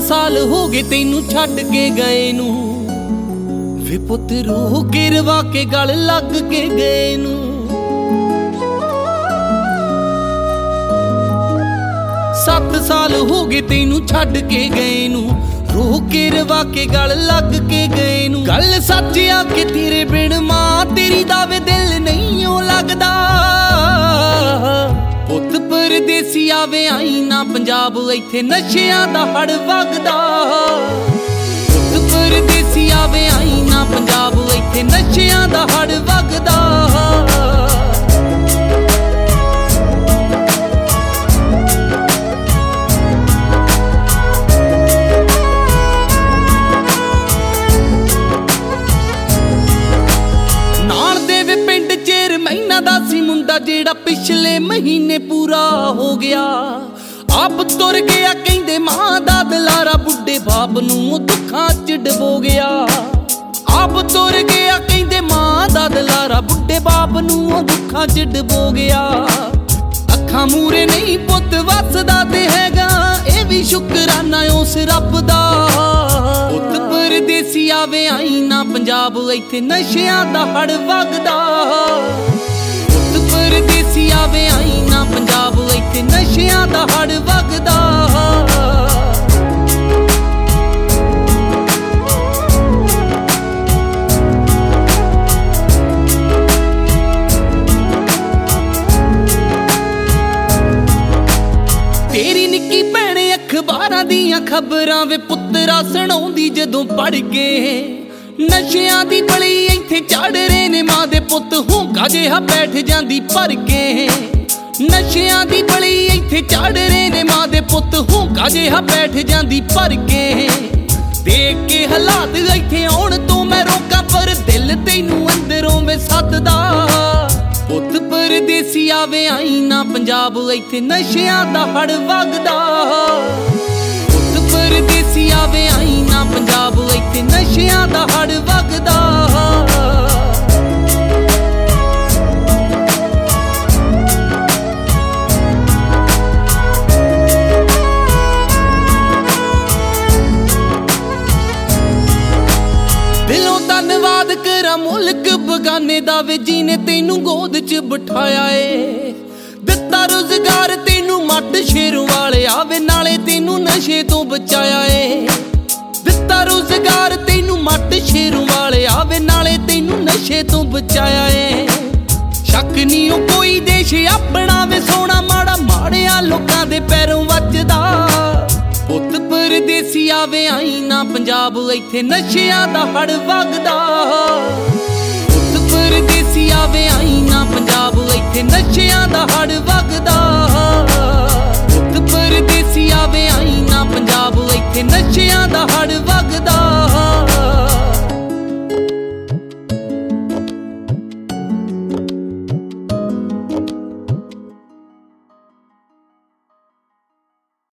साल हो गए तैनू छड्ड के गए नू, वे पुत रूह गिरवा के गल लग के गए नू। 7 साल हो गए तैनू छड्ड के गए नू, रूह गिरवा के गल लग के गए नू। गल सच आ के तेरे बिन मां तेरी दावे दिल नहीं ओ लगदा। पुत परदेसी आवे आई ना पंजाब, इत्थे नशियां दा हड़ वगदा। पुत परदेसी आवे आई ना पंजाब, इत्थे नशियां दा हड़ वगदा। महीना दा सी मुंडा जेड़ा पिछले महीने पूरा हो गया। आप तुर गया कहंदे मां दा दलारा, बुढ़े बाप नूं दुखां च डबो गया। आप तुर गया कहंदे मां दा दलारा, बुढ़े बाप नूं दुखां च डबो गया। अखां मूरे नहीं पुत वसदा ते हैगा, ए भी शुकराना उस रब दा। पुत परदेसी आवे आई ना पंजाब, इत्थे नशियां दा हड़ वगदा। परदेसी आवे आई ना पंजाब, इत्थे नशियां दा हड़ वगदा। तेरी निक्की भैण अखबारां दियां खबरां वे पुत्तरा सुणाउंदी जदों पढ़ के। नशियां दी बली इत्थे चढ़ रहे ने मां दे पुत, होंका जिहा बैठ जांदी भर के। नशियां दी बली इत्थे चढ़ रहे ने मां दे पुत, होंका जिहा बैठ जांदी भर के। देख के हालात इत्थे आउण तो मैं रोकां, पर दिल तैनू अंदरों में सददा। पुत परदेसी आवे आई ना पंजाब, इत्थे नशियां दा हड़ वगदा। पुत परदेसी आवे आई ना पंजाब, इत्थे नशियां दा हड़ वगदा। दिलों धन्नवाद करा मुल्क बगाने दा, वे जी ने तैनू गोद च बिठाया ए। दिता रोजगार तैनू मट शेरों वाले आवे, नाले तैनू नशे तो बचाया ए। दिता रोजगार तैनू मट शेरों वाले आवे, नाले तैनू नशे तो बचाया ए। शक नहीं ओ कोई देश अपना वे सोना, माड़ा माड़िया लोकां दे पैरों वजदा। पुत परदेसी आवे आई ना पंजाब, इत्थे नशियां दा हड़ वगदा। पुत परदेसी आवे